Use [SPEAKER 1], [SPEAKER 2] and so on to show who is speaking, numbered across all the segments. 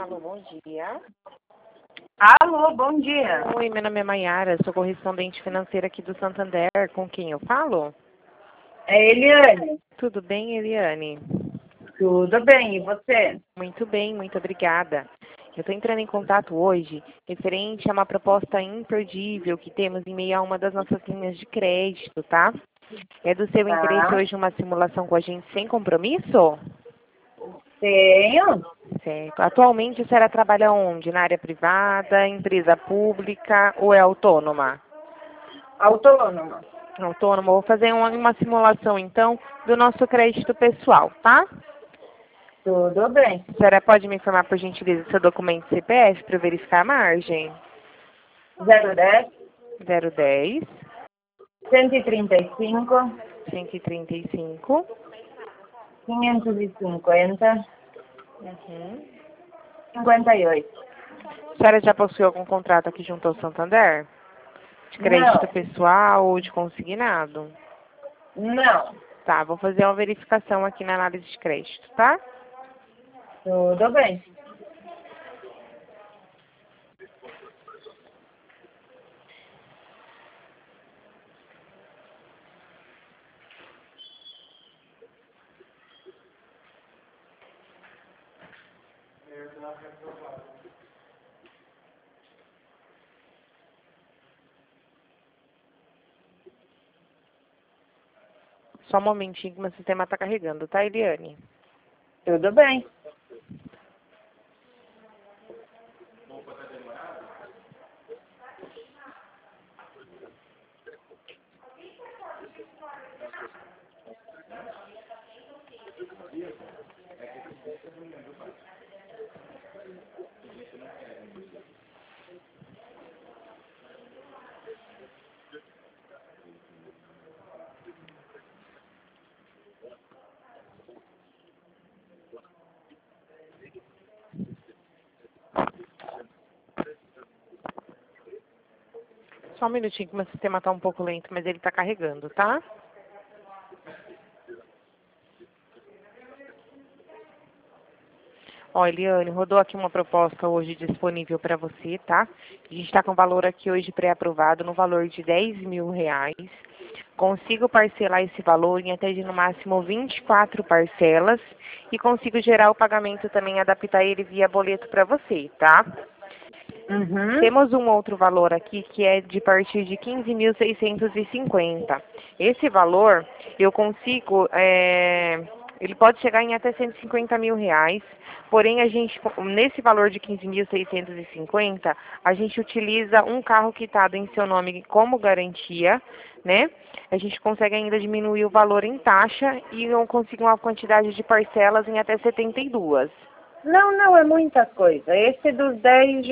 [SPEAKER 1] Alô, bom dia.
[SPEAKER 2] Alô, bom dia.
[SPEAKER 1] Oi, meu nome é Maiara, sou correspondente financeira aqui do Santander. Com quem eu falo?
[SPEAKER 2] É Eliane.
[SPEAKER 1] Tudo bem, Eliane?
[SPEAKER 2] Tudo bem, e você?
[SPEAKER 1] Muito bem, muito obrigada. Eu estou entrando em contato hoje referente a uma proposta imperdível que temos em meio a uma das nossas linhas de crédito, tá? É do seu interesse
[SPEAKER 2] Tá.
[SPEAKER 1] hoje uma simulação com a gente sem compromisso?
[SPEAKER 2] Tenho.
[SPEAKER 1] Certo. Atualmente a senhora trabalha onde? Na área privada, empresa pública ou é autônoma?
[SPEAKER 2] Autônoma.
[SPEAKER 1] Autônoma. Vou fazer uma simulação então do nosso crédito pessoal, tá?
[SPEAKER 2] Tudo bem.
[SPEAKER 1] A senhora pode me informar por gentileza seu documento CPF para verificar a margem?
[SPEAKER 2] 010
[SPEAKER 1] 010
[SPEAKER 2] 135
[SPEAKER 1] 135.
[SPEAKER 2] 550
[SPEAKER 1] Uhum.
[SPEAKER 2] 58.
[SPEAKER 1] A senhora já possui algum contrato aqui junto ao Santander? De crédito
[SPEAKER 2] Não.
[SPEAKER 1] pessoal ou de consignado?
[SPEAKER 2] Não.
[SPEAKER 1] Tá, vou fazer uma verificação aqui na análise de crédito, tá?
[SPEAKER 2] Tudo bem.
[SPEAKER 1] Só um momentinho que meu sistema está carregando, tá, Eliane?
[SPEAKER 2] Tudo bem.
[SPEAKER 1] Só um minutinho que meu sistema está um pouco lento, mas ele está carregando, tá? Ó, Eliane, rodou aqui uma proposta hoje disponível para você, tá? A gente está com valor aqui hoje pré-aprovado no valor de R$ 10.000. Consigo parcelar esse valor em até de no máximo 24 parcelas e consigo gerar o pagamento também, adaptar ele via boleto para você, tá?
[SPEAKER 2] Uhum.
[SPEAKER 1] Temos um outro valor aqui que é de partir de 15.650. Esse valor eu consigo, ele pode chegar em até R$ 150.000, porém nesse valor de 15.650, a gente utiliza um carro quitado em seu nome como garantia, né? A gente consegue ainda diminuir o valor em taxa e eu consigo uma quantidade de parcelas em até 72.
[SPEAKER 2] Não, é muita coisa. Esse dos 10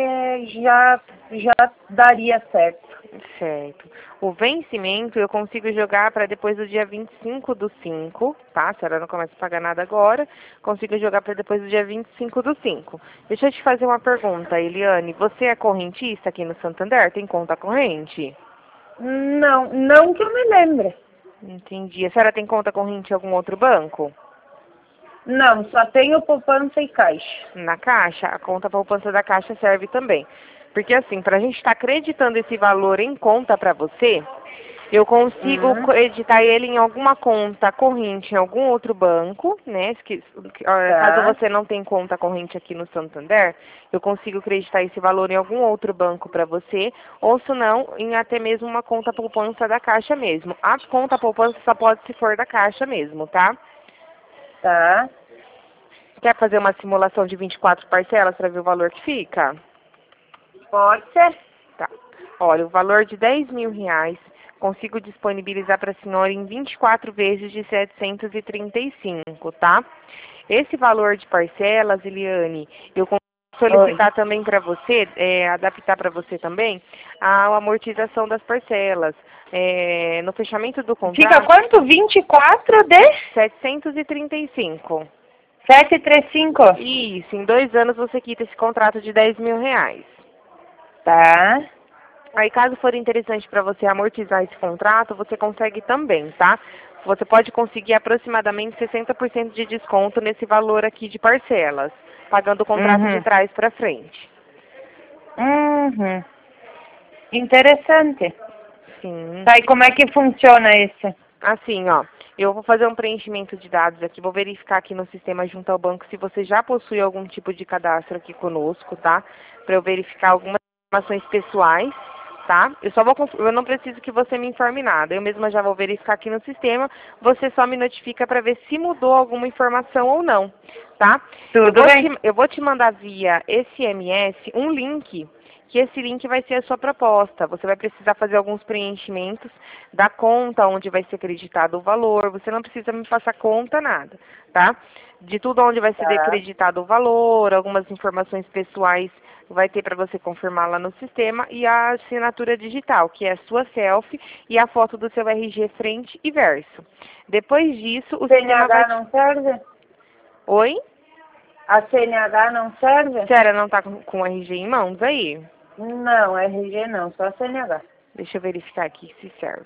[SPEAKER 2] já daria certo.
[SPEAKER 1] Certo. O vencimento eu consigo jogar para depois do dia 25/5, tá? A senhora não começa a pagar nada agora. Consigo jogar para depois do dia 25/5. Deixa eu te fazer uma pergunta, Eliane. Você é correntista aqui no Santander? Tem conta corrente?
[SPEAKER 2] Não que eu me lembre.
[SPEAKER 1] Entendi. A senhora tem conta corrente em algum outro banco?
[SPEAKER 2] Não, só tenho poupança e caixa.
[SPEAKER 1] Na Caixa? A conta poupança da Caixa serve também. Porque assim, para a gente estar acreditando esse valor em conta para você, eu consigo
[SPEAKER 2] Hum,
[SPEAKER 1] creditar ele em alguma conta corrente em algum outro banco, né? Caso
[SPEAKER 2] tá.
[SPEAKER 1] você não tenha conta corrente aqui no Santander, eu consigo creditar esse valor em algum outro banco para você, ou se não, em até mesmo uma conta poupança da Caixa mesmo. A conta poupança só pode se for da Caixa mesmo, tá?
[SPEAKER 2] Tá.
[SPEAKER 1] Quer fazer uma simulação de 24 parcelas para ver o valor que fica?
[SPEAKER 2] Pode ser?
[SPEAKER 1] Tá. Olha, o valor de R$ 10.000 consigo disponibilizar para a senhora em 24 vezes de 735, tá? Esse valor de parcelas, Eliane, eu consigo
[SPEAKER 2] Oi.
[SPEAKER 1] solicitar também para você, adaptar para você também, a amortização das parcelas. No fechamento do
[SPEAKER 2] Fica
[SPEAKER 1] contrato,
[SPEAKER 2] quanto? 24 de
[SPEAKER 1] 735.
[SPEAKER 2] 735.
[SPEAKER 1] Isso, em 2 anos você quita esse contrato de R$ 10.000.
[SPEAKER 2] Tá.
[SPEAKER 1] Aí, caso for interessante para você amortizar esse contrato, você consegue também, tá? você pode conseguir aproximadamente 60% de desconto nesse valor aqui de parcelas, pagando o contrato de trás para frente.
[SPEAKER 2] Uhum. Interessante.
[SPEAKER 1] Sim.
[SPEAKER 2] Tá, e como é que funciona esse?
[SPEAKER 1] Assim, ó, eu vou fazer um preenchimento de dados aqui, vou verificar aqui no sistema junto ao banco se você já possui algum tipo de cadastro aqui conosco, tá? Para eu verificar algumas informações pessoais, tá? Eu não preciso que você me informe nada, eu mesma já vou verificar aqui no sistema, você só me notifica para ver se mudou alguma informação ou não, tá?
[SPEAKER 2] Tudo bem.
[SPEAKER 1] Eu vou te mandar via SMS um link, que esse link vai ser a sua proposta. Você vai precisar fazer alguns preenchimentos da conta onde vai ser acreditado o valor. Você não precisa me passar conta, nada, tá? De tudo onde vai ser
[SPEAKER 2] Tá.
[SPEAKER 1] acreditado o valor, algumas informações pessoais vai ter para você confirmar lá no sistema e a assinatura digital, que é a sua selfie e a foto do seu RG frente e verso. Depois disso, o sistema vai
[SPEAKER 2] CNH não serve?
[SPEAKER 1] Oi?
[SPEAKER 2] A CNH não serve?
[SPEAKER 1] A senhora não está com o RG em mãos aí?
[SPEAKER 2] Não, RG não, só CNH.
[SPEAKER 1] Deixa eu verificar aqui se serve.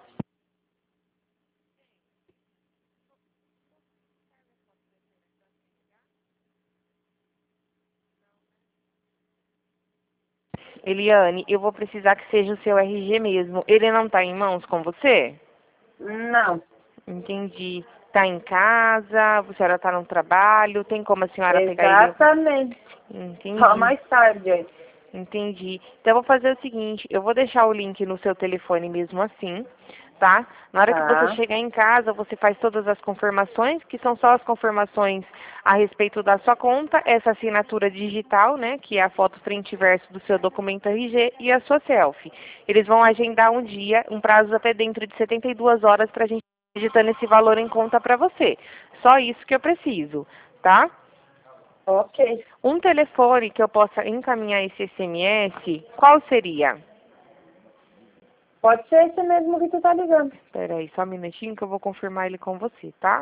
[SPEAKER 1] Eliane, eu vou precisar que seja o seu RG mesmo. Ele não está em mãos com você?
[SPEAKER 2] Não,
[SPEAKER 1] Entendi. Está em casa, a senhora está no trabalho, tem como a senhora pegar ele?
[SPEAKER 2] exatamente.
[SPEAKER 1] Entendi.
[SPEAKER 2] Só mais tarde aí.
[SPEAKER 1] Entendi. Então, eu vou fazer o seguinte, eu vou deixar o link no seu telefone mesmo assim, tá? Na hora que você
[SPEAKER 2] Tá.
[SPEAKER 1] chegar em casa, você faz todas as confirmações, que são só as confirmações a respeito da sua conta, essa assinatura digital, né, que é a foto frente e verso do seu documento RG e a sua selfie. Eles vão agendar um dia, um prazo até dentro de 72 horas para a gente digitando esse valor em conta para você. Só isso que eu preciso, tá?
[SPEAKER 2] Ok.
[SPEAKER 1] Um telefone que eu possa encaminhar esse SMS, qual seria?
[SPEAKER 2] Pode ser esse mesmo que tu tá ligando.
[SPEAKER 1] Espera aí, só um minutinho que eu vou confirmar ele com você, tá?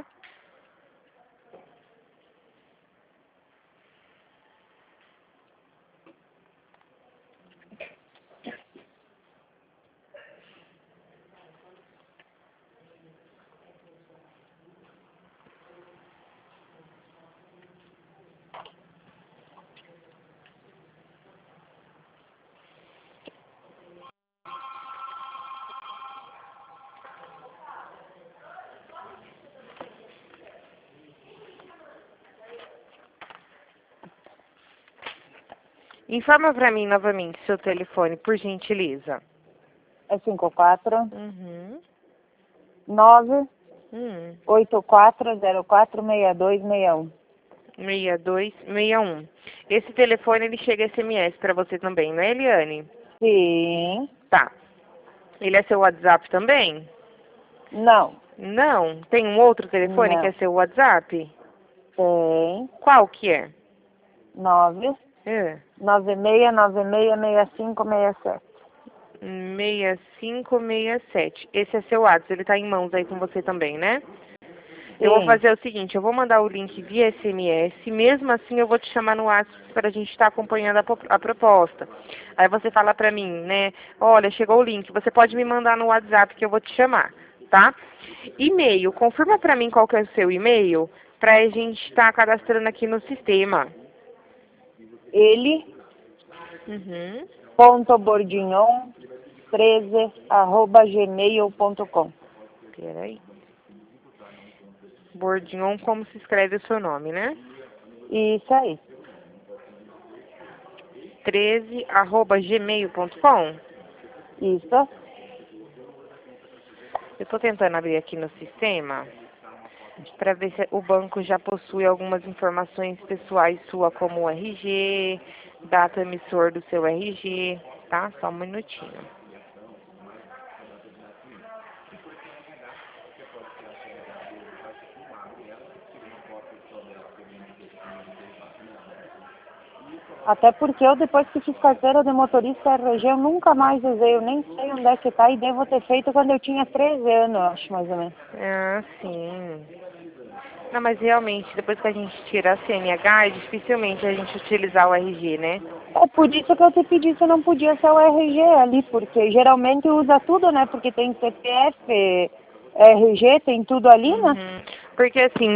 [SPEAKER 1] Informa para mim novamente seu telefone, por gentileza.
[SPEAKER 2] É 54
[SPEAKER 1] Uhum.
[SPEAKER 2] 9
[SPEAKER 1] Hum.
[SPEAKER 2] 84046261.
[SPEAKER 1] 6261. Esse telefone, ele chega SMS para você também, não é, Eliane?
[SPEAKER 2] Sim.
[SPEAKER 1] Tá. Ele é seu WhatsApp também?
[SPEAKER 2] Não.
[SPEAKER 1] Não. Tem um outro telefone que é
[SPEAKER 2] Não.
[SPEAKER 1] seu WhatsApp?
[SPEAKER 2] Tem.
[SPEAKER 1] Qual que é?
[SPEAKER 2] 9
[SPEAKER 1] É.
[SPEAKER 2] 96966567.
[SPEAKER 1] 6567. Esse é seu WhatsApp, ele está em mãos aí com você também, né? Eu vou
[SPEAKER 2] Sim.
[SPEAKER 1] fazer o seguinte, eu vou mandar o link via SMS, mesmo assim eu vou te chamar no WhatsApp para a gente estar acompanhando a proposta. Aí você fala para mim, né, olha, chegou o link, você pode me mandar no WhatsApp que eu vou te chamar, tá? E-mail, confirma para mim qual que é o seu e-mail, para a gente estar cadastrando aqui no sistema.
[SPEAKER 2] Ele
[SPEAKER 1] Uhum.
[SPEAKER 2] .bordignon13@gmail.com.
[SPEAKER 1] Peraí. Bordignon, como se escreve o seu nome, né?
[SPEAKER 2] Isso aí.
[SPEAKER 1] 13@gmail.com.
[SPEAKER 2] Isso.
[SPEAKER 1] Eu estou tentando abrir aqui no sistema para ver se o banco já possui algumas informações pessoais sua, como o RG, data emissor do seu RG, tá? Só um minutinho.
[SPEAKER 2] Até porque eu, depois que fiz carteira de motorista RG, eu nunca mais usei. Eu nem sei onde é que tá e devo ter feito quando eu tinha 13 anos, acho, mais ou menos.
[SPEAKER 1] Ah, sim. Não, mas realmente, depois que a gente tira a CNH, é dificilmente a gente utilizar o RG, né?
[SPEAKER 2] É por isso que eu te pedi se não podia ser o RG ali, porque geralmente usa tudo, né? Porque tem CPF, RG, tem tudo ali, né?
[SPEAKER 1] Uhum. Porque assim,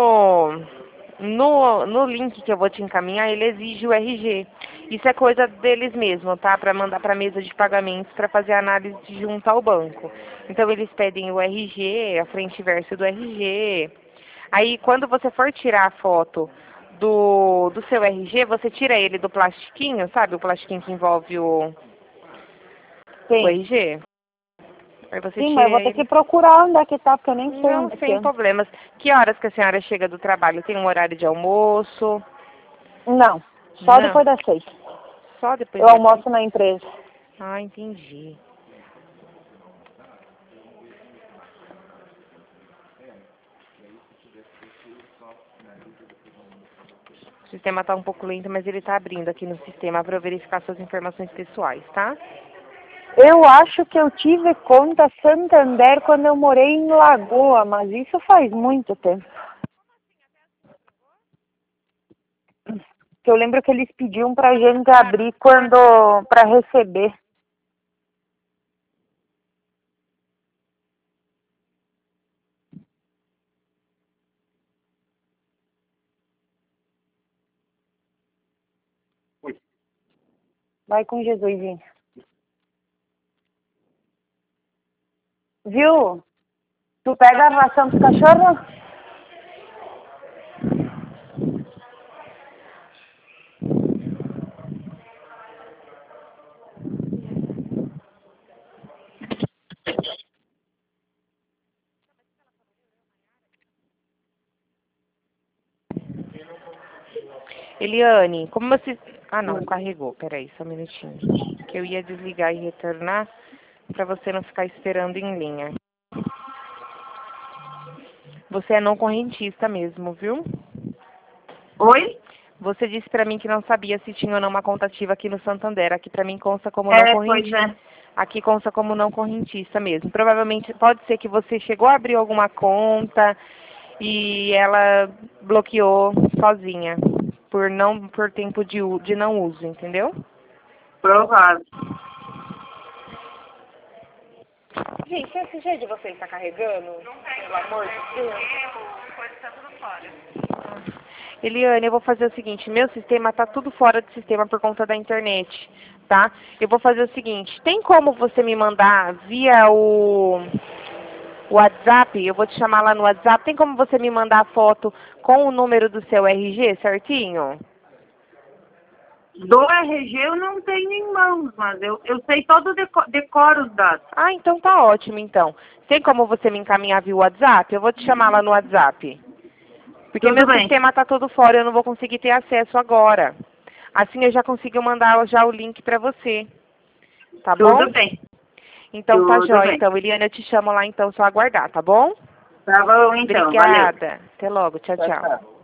[SPEAKER 1] no link que eu vou te encaminhar, ele exige o RG. Isso é coisa deles mesmo, tá? Para mandar para a mesa de pagamentos para fazer a análise junto ao banco. Então eles pedem o RG, a frente e verso do RG. Aí quando você for tirar a foto do seu RG, você tira ele do plastiquinho, sabe? O plastiquinho que envolve o
[SPEAKER 2] Sim.
[SPEAKER 1] RG. Aí você
[SPEAKER 2] Sim, mas eu
[SPEAKER 1] tira
[SPEAKER 2] vou ter que
[SPEAKER 1] ele.
[SPEAKER 2] procurar onde é que tá, porque eu nem sei
[SPEAKER 1] Não,
[SPEAKER 2] onde é que
[SPEAKER 1] sem
[SPEAKER 2] é.
[SPEAKER 1] problemas. Que horas que a senhora chega do trabalho? Tem um horário de almoço?
[SPEAKER 2] Não, só
[SPEAKER 1] Não,
[SPEAKER 2] depois das 6.
[SPEAKER 1] só depois
[SPEAKER 2] Eu
[SPEAKER 1] das 6.
[SPEAKER 2] almoço na empresa.
[SPEAKER 1] Ah, entendi. O sistema está um pouco lento, mas ele está abrindo aqui no sistema para eu verificar suas informações pessoais, tá?
[SPEAKER 2] Eu acho que eu tive conta Santander quando eu morei em Lagoa, mas isso faz muito tempo. Que eu lembro que eles pediam pra gente abrir quando para receber. Vai com Jesusinho. Viu? Tu pega a ração dos cachorros?
[SPEAKER 1] Eliane, como você... Ah, não, carregou. Peraí, só um minutinho. Que eu ia desligar e retornar para você não ficar esperando em linha. Você é não correntista mesmo, viu?
[SPEAKER 2] Oi?
[SPEAKER 1] Você disse para mim que não sabia se tinha ou não uma conta ativa aqui no Santander. Aqui para mim consta como não
[SPEAKER 2] É, pois
[SPEAKER 1] correntista.
[SPEAKER 2] é.
[SPEAKER 1] Aqui consta como não correntista mesmo. Provavelmente pode ser que você chegou a abrir alguma conta e ela bloqueou sozinha por tempo de não uso, entendeu?
[SPEAKER 2] Provável.
[SPEAKER 1] Gente, esse jeito de você estar carregando? Não tem. Pelo amor de Deus. Pode estar tudo fora. Eliane, eu vou fazer o seguinte, meu sistema está tudo fora do sistema por conta da internet, tá? Eu vou fazer o seguinte, tem como você me mandar via o WhatsApp? Eu vou te chamar lá no WhatsApp, tem como você me mandar a foto com o número do seu RG certinho?
[SPEAKER 2] Do RG eu não tenho em mãos, mas eu sei todo decoro os dados.
[SPEAKER 1] Ah, então tá ótimo, então. Tem como você me encaminhar via WhatsApp? Eu vou te chamar lá no WhatsApp. Porque
[SPEAKER 2] Tudo
[SPEAKER 1] meu
[SPEAKER 2] bem.
[SPEAKER 1] sistema está todo fora, eu não vou conseguir ter acesso agora. Assim eu já consigo mandar já o link para você. Tá bom?
[SPEAKER 2] Tudo bem.
[SPEAKER 1] Então tá
[SPEAKER 2] Tudo
[SPEAKER 1] jóia.
[SPEAKER 2] bem.
[SPEAKER 1] Então, Eliane, eu te chamo lá então, só aguardar, tá bom?
[SPEAKER 2] Tá bom então, valeu.
[SPEAKER 1] Obrigada. Até logo. Tchau,
[SPEAKER 2] Tchau,
[SPEAKER 1] tchau.
[SPEAKER 2] tchau.